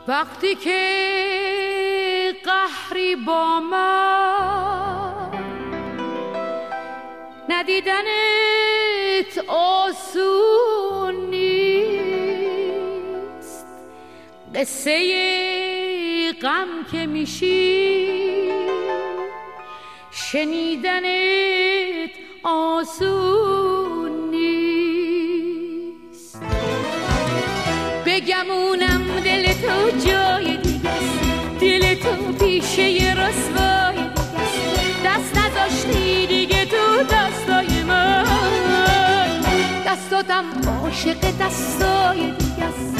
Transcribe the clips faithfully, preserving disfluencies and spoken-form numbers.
وقتی که قهری با من ندیدنت آسون نیست، قصه غم که میشی شنیدنت آسون نیست. بگمونم دل تو جای دیگه است، دل تو پیشه رسوای دیگه است، دست نذاشتی دیگه تو دستای من، دستاتم عاشق دستای دیگه است.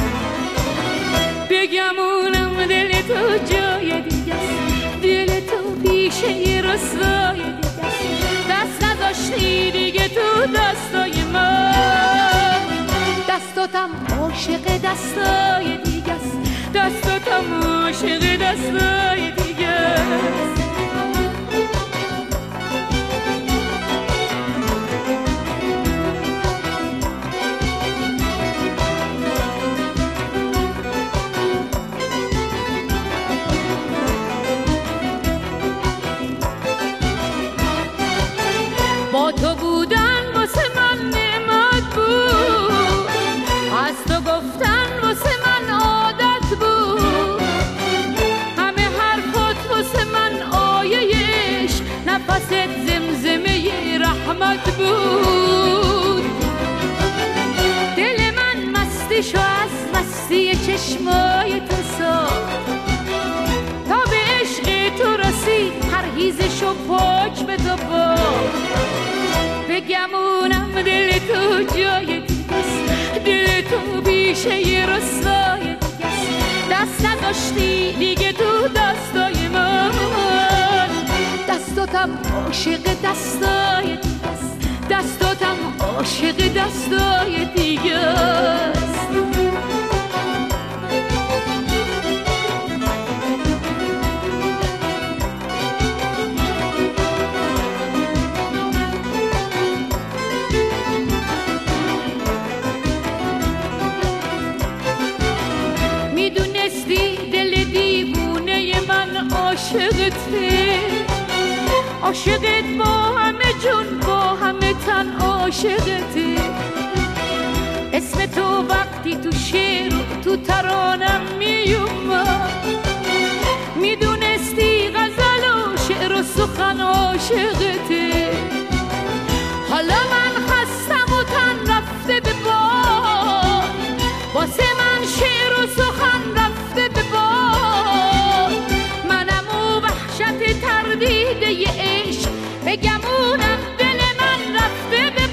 بگمونم دل تو جای دیگه است، دل تو پیشه رسوای دیگه است، دست نذاشتی دیگه تو دستای من، دستاتم عاشق دستای دیگه است، دستاتم عاشق دستای دیگه است. با تو بودن واسه من نعمت بود، از تو گفتن واسه من عادت بود، همه حرفات واسه من آیه‌اش نفست زمزمه رحمت بود. دل من مستیشو از مستی چشمای تو ساخت، تا به عشق تو رسید پرهیزشو پاک به تو باخت. بگمونم دل تو جای دیگه است، دل تو بیشه رسوای دیگه است، دست نداشتی دیگه تو دستای من، دستاتم عاشق دستای دیگه است، دستاتم عاشق دستای دیگه است. عاشقته، عاشقت با همه جون با همه تن عاشقته، اسم تو وقتی تو شعر تو ترانم میومد، میدونستی غزل و شعر و سخن عاشقته. حالا من خستم و تن رفته به باد، واسه من شعر و سخن رفته به باد، منم و وحشت تردیده ی عشق، بگمونم دل من رفته به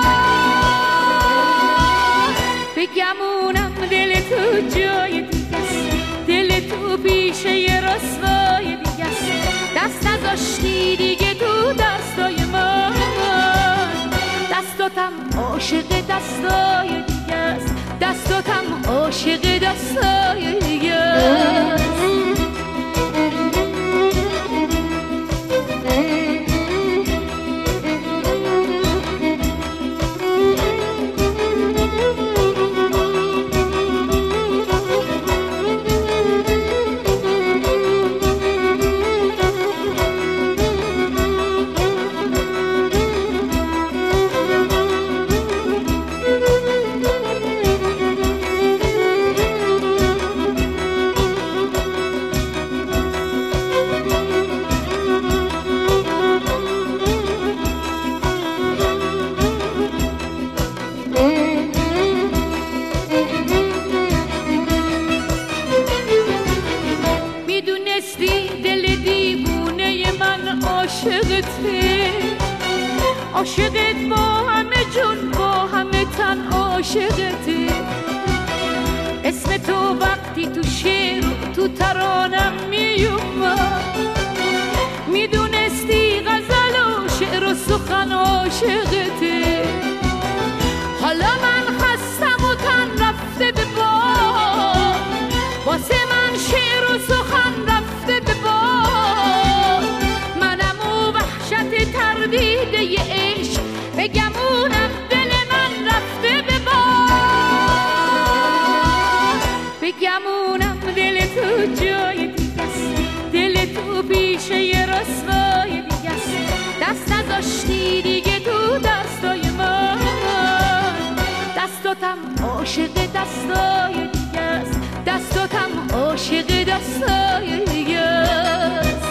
باد. بگمونم دل تو جای دیگه است، دل تو پیشه رسوای دیگه است، دست نذاشتی دیگه تو دستای من، دستاتم عاشق دستای دیگه است، دستاتم عاشق دستای دیگه است. عاشقت با همه جون با همه تن عاشقته، اسم تو وقتی تو شعر تو ترانم میومد، میدونستی غزل و شعر و سخن عاشقته. حالا من خستم و تن رفته به باد، واسه من شعر و سخن رفته به باد، منم و وحشت تردیده ی عشق، بگمونم دل من رفته به باد. بگمونم دل یه رسوای دیگه است، دست نذاشتی دیگه تو دستای من، دستاتم عاشق دستای دیگه است، دستاتم عاشق دستای دیگه است.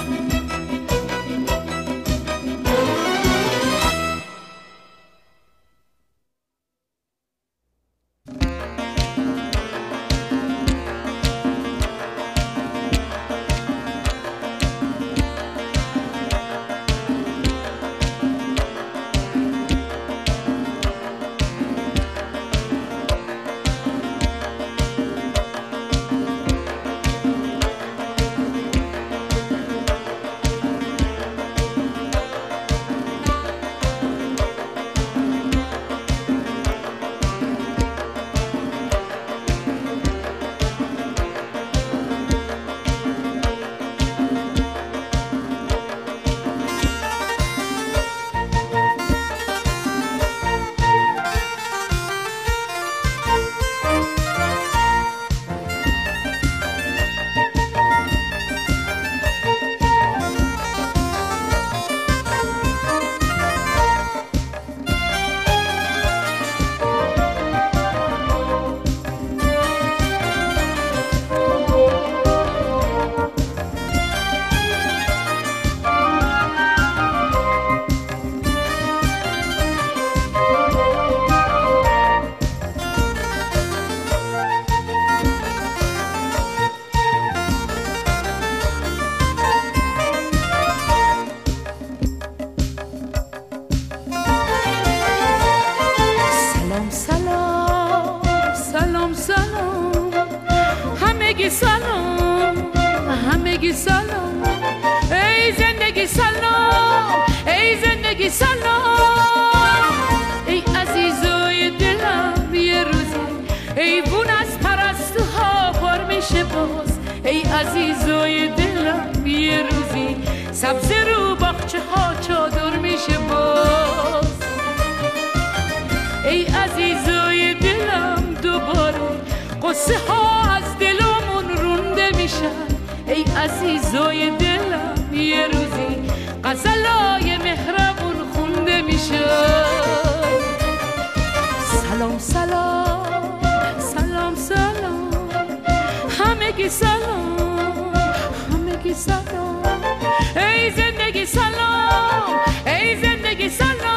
ای عزیزای دلم یه روزی سبز رو باغچه ها چادر میشه باز، ای عزیزای دلم دوباره قصه ها از دلمون رونده میشن، ای عزیزای دلم یه روزی غزلای مهرمون خونده میشن. سلام سلام سلام سلام همگی سلام همگی سلام، ای زندگی سلام ای زندگی سلام.